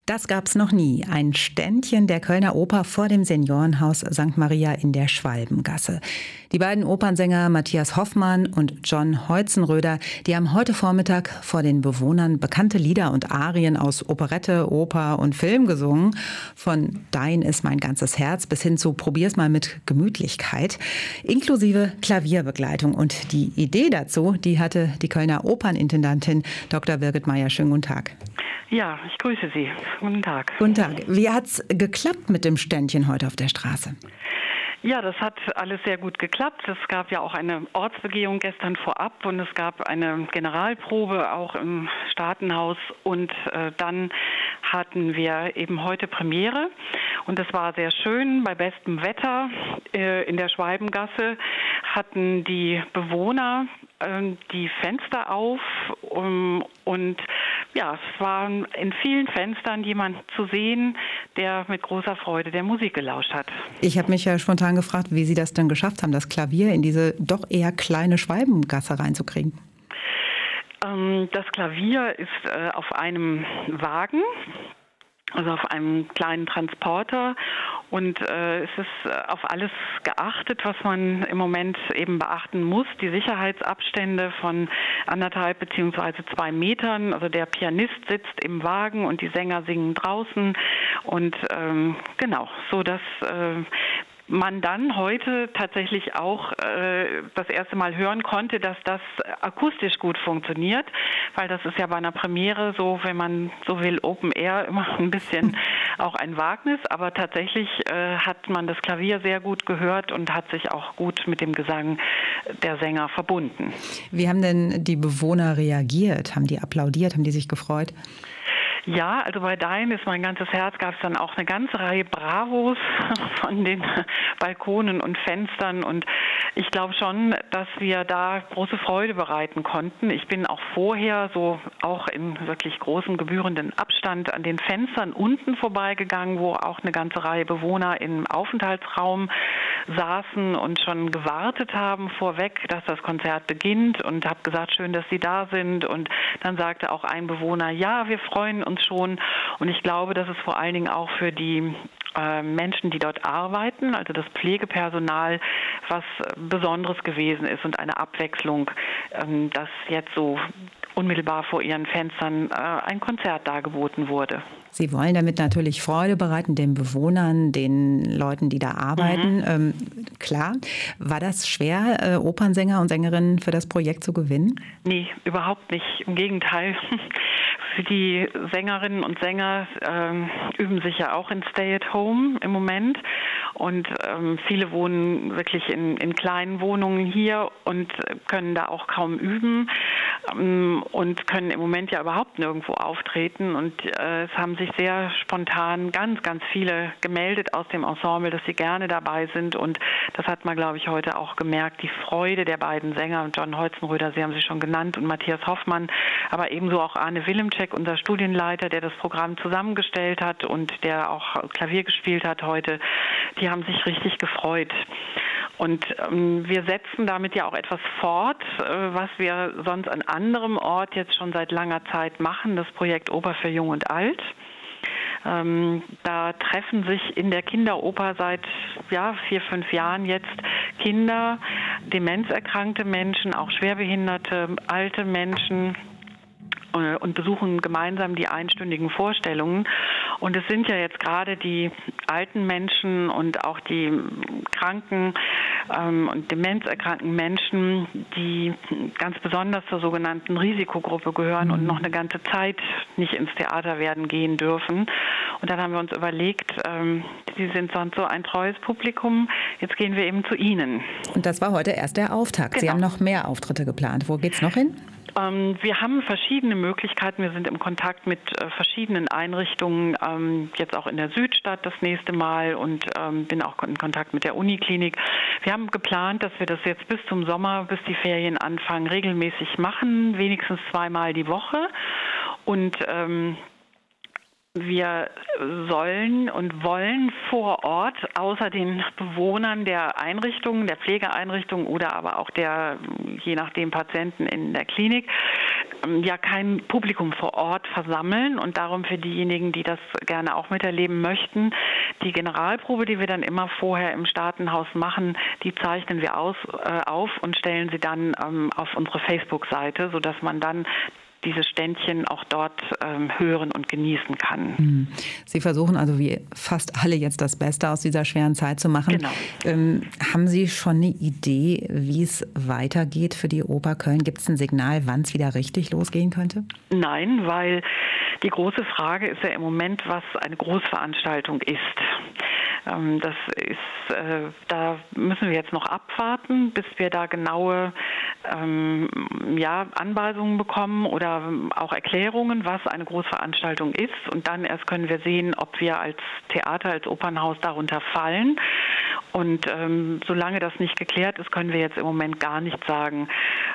Das gab's noch nie. Ein Ständchen der Kölner Oper vor dem Seniorenhaus St. Maria in der Schwalbengasse. Die beiden Opernsänger Matthias Hoffmann und John Holzenröder, die haben heute Vormittag vor den Bewohnern bekannte Lieder und Arien aus Operette, Oper und Film gesungen. Von Dein ist mein ganzes Herz bis hin zu Probier's mal mit Gemütlichkeit, inklusive Klavierbegleitung. Und die Idee dazu, die hatte die Kölner Opernintendantin Dr. Birgit Meyer. Schönen guten Tag. Ja, ich grüße Sie. Guten Tag. Guten Tag. Wie hat's geklappt mit dem Ständchen heute auf der Straße? Ja, das hat alles sehr gut geklappt. Es gab ja auch eine Ortsbegehung gestern vorab und es gab eine Generalprobe auch im Staatenhaus und dann hatten wir eben heute Premiere und es war sehr schön. Bei bestem Wetter in der Schwalbengasse hatten die Bewohner die Fenster auf und ja, es war in vielen Fenstern jemand zu sehen, der mit großer Freude der Musik gelauscht hat. Ich habe mich ja spontan gefragt, wie Sie das denn geschafft haben, das Klavier in diese doch eher kleine Schwalbengasse reinzukriegen. Das Klavier ist auf einem Wagen, also auf einem kleinen Transporter und es ist auf alles geachtet, was man im Moment eben beachten muss. Die Sicherheitsabstände von 1,5 bzw. 2 Metern. Also der Pianist sitzt im Wagen und die Sänger singen draußen und genau, so dass man dann heute tatsächlich auch das erste Mal hören konnte, dass das akustisch gut funktioniert, weil das ist ja bei einer Premiere so, wenn man so will, Open Air immer ein bisschen auch ein Wagnis, aber tatsächlich hat man das Klavier sehr gut gehört und hat sich auch gut mit dem Gesang der Sänger verbunden. Wie haben denn die Bewohner reagiert? Haben die applaudiert? Haben die sich gefreut? Ja, also bei Dein ist mein ganzes Herz gab es dann auch eine ganze Reihe Bravos von den Balkonen und Fenstern und ich glaube schon, dass wir da große Freude bereiten konnten. Ich bin auch vorher so auch in wirklich großem gebührenden Abstand an den Fenstern unten vorbeigegangen, wo auch eine ganze Reihe Bewohner im Aufenthaltsraum saßen und schon gewartet haben vorweg, dass das Konzert beginnt und habe gesagt, schön, dass Sie da sind und dann sagte auch ein Bewohner, ja, wir freuen uns schon und ich glaube, dass es vor allen Dingen auch für die Menschen, die dort arbeiten, also das Pflegepersonal, was Besonderes gewesen ist und eine Abwechslung, dass jetzt so unmittelbar vor ihren Fenstern ein Konzert dargeboten wurde. Sie wollen damit natürlich Freude bereiten, den Bewohnern, den Leuten, die da arbeiten. Klar. War das schwer, Opernsänger und Sängerinnen für das Projekt zu gewinnen? Nee, überhaupt nicht. Im Gegenteil. Die Sängerinnen und Sänger üben sich ja auch in Stay-at-Home im Moment und viele wohnen wirklich in kleinen Wohnungen hier und können da auch kaum üben und können im Moment ja überhaupt nirgendwo auftreten und es haben sich sehr spontan ganz, ganz viele gemeldet aus dem Ensemble, dass sie gerne dabei sind und das hat man, glaube ich, heute auch gemerkt, die Freude der beiden Sänger, John Holzenröder, Sie haben sie schon genannt, und Matthias Hoffmann, aber ebenso auch Arne Willemczek, unser Studienleiter, der das Programm zusammengestellt hat und der auch Klavier gespielt hat heute, die haben sich richtig gefreut. Und wir setzen damit ja auch etwas fort, was wir sonst an anderem Ort jetzt schon seit langer Zeit machen, das Projekt Oper für Jung und Alt. Da treffen sich in der Kinderoper seit 4, 5 Jahren jetzt Kinder, demenzerkrankte Menschen, auch schwerbehinderte, alte Menschen und besuchen gemeinsam die einstündigen Vorstellungen. Und es sind ja jetzt gerade die alten Menschen und auch die kranken und demenzerkrankten Menschen, die ganz besonders zur sogenannten Risikogruppe gehören und noch eine ganze Zeit nicht ins Theater werden gehen dürfen. Und dann haben wir uns überlegt, Sie sind sonst so ein treues Publikum, jetzt gehen wir eben zu Ihnen. Und das war heute erst der Auftakt. Genau. Sie haben noch mehr Auftritte geplant. Wo geht's noch hin? Wir haben verschiedene Möglichkeiten. Wir sind im Kontakt mit verschiedenen Einrichtungen, jetzt auch in der Südstadt das nächste Mal und bin auch in Kontakt mit der Uniklinik. Wir haben geplant, dass wir das jetzt bis zum Sommer, bis die Ferien anfangen, regelmäßig machen, wenigstens 2-mal die Woche. Und Wir sollen und wollen vor Ort außer den Bewohnern der Einrichtungen, der Pflegeeinrichtungen oder aber auch der, je nachdem, Patienten in der Klinik, ja kein Publikum vor Ort versammeln. Und darum für diejenigen, die das gerne auch miterleben möchten, die Generalprobe, die wir dann immer vorher im Staatenhaus machen, die zeichnen wir auf und stellen sie dann auf unsere Facebook-Seite, sodass man dann diese Ständchen auch dort hören und genießen kann. Sie versuchen also wie fast alle jetzt das Beste aus dieser schweren Zeit zu machen. Genau. Haben Sie schon eine Idee, wie es weitergeht für die Oper Köln? Gibt es ein Signal, wann es wieder richtig losgehen könnte? Nein, weil die große Frage ist ja im Moment, was eine Großveranstaltung ist. Das ist, da müssen wir jetzt noch abwarten, bis wir da genaue Anweisungen bekommen oder auch Erklärungen, was eine Großveranstaltung ist. Und dann erst können wir sehen, ob wir als Theater, als Opernhaus darunter fallen. Und solange das nicht geklärt ist, können wir jetzt im Moment gar nichts sagen.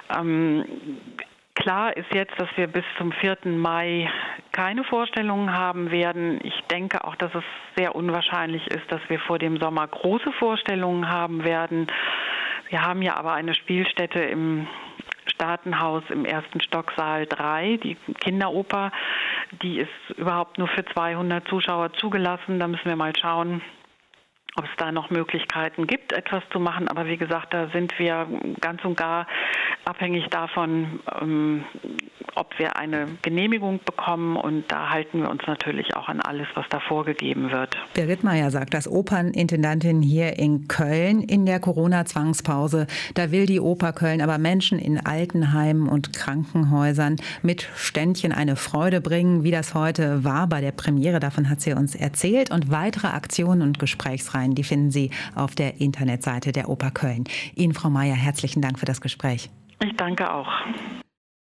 Klar ist jetzt, dass wir bis zum 4. Mai keine Vorstellungen haben werden. Ich denke auch, dass es sehr unwahrscheinlich ist, dass wir vor dem Sommer große Vorstellungen haben werden. Wir haben ja aber eine Spielstätte im Staatenhaus im 1. Stock, Saal 3, die Kinderoper. Die ist überhaupt nur für 200 Zuschauer zugelassen. Da müssen wir mal schauen, ob es da noch Möglichkeiten gibt, etwas zu machen. Aber wie gesagt, da sind wir ganz und gar abhängig davon, ob wir eine Genehmigung bekommen. Und da halten wir uns natürlich auch an alles, was da vorgegeben wird. Birgit Meyer sagt das, Opernintendantin hier in Köln in der Corona-Zwangspause. Da will die Oper Köln aber Menschen in Altenheimen und Krankenhäusern mit Ständchen eine Freude bringen, wie das heute war bei der Premiere. Davon hat sie uns erzählt. Und weitere Aktionen und Gesprächsreihen, die finden Sie auf der Internetseite der Oper Köln. Ihnen, Frau Meyer, herzlichen Dank für das Gespräch. Ich danke auch.